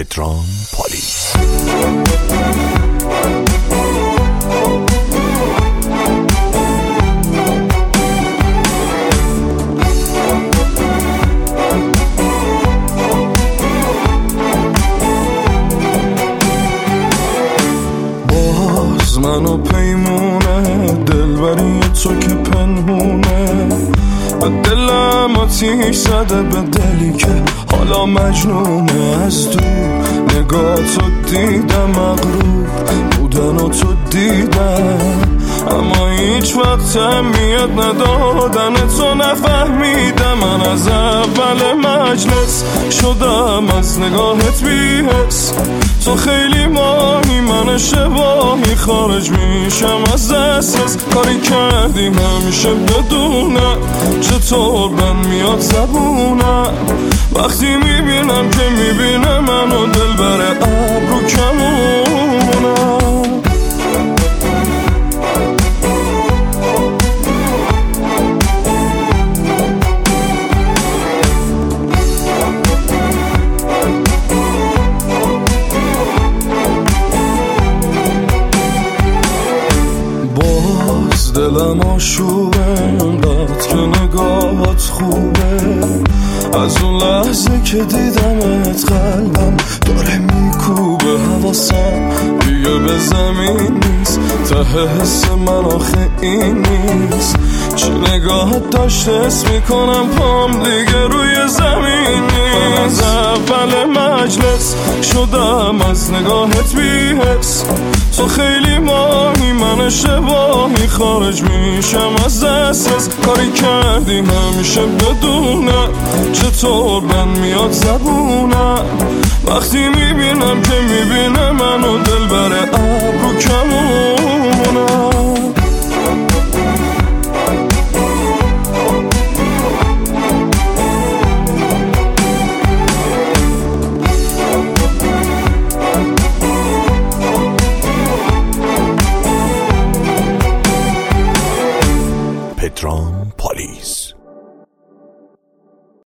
پدرام پالی. باز منو پیمونه دلبری تو که پنهونه، به دلم آتیش زده، به دلی که حالا مجنونه. از دور نگاه تو دیدم، مغرور بودن و تو دیدم، اما هیچ وقت اهمیت ندادن تو نفهمیدم. من از اول مجلس شدم از نگاهت بی‌حس، تو خیلی ماهی من اشتباهی، خارج میشم از دسترس. کاری کردیم همیشه بدونم چطور بند میاد زبونم، وقتی میبینم که میبینه منو دل بره ابرو کمونم. دلم آشوبه انقدر که نگاهات خوبه، از اون لحظه که دیدمت قلبم داره میکوبه. حواسم دیگه به زمین نیست، ته حس من آخه این نیست. چه نگاهت داشته حس میکنم پام دیگه روی زمین نیست. من از اول مجلس شدم از نگاهت بی‌حس، تو خیلی ماهی من اشتباهی، خارج میشم از دسترس. کاری کردیم همیشه بدونم چطور بند میاد زبونم، وقتی میبینم که میبینه منو دل بره ابرو کمونم. پدرام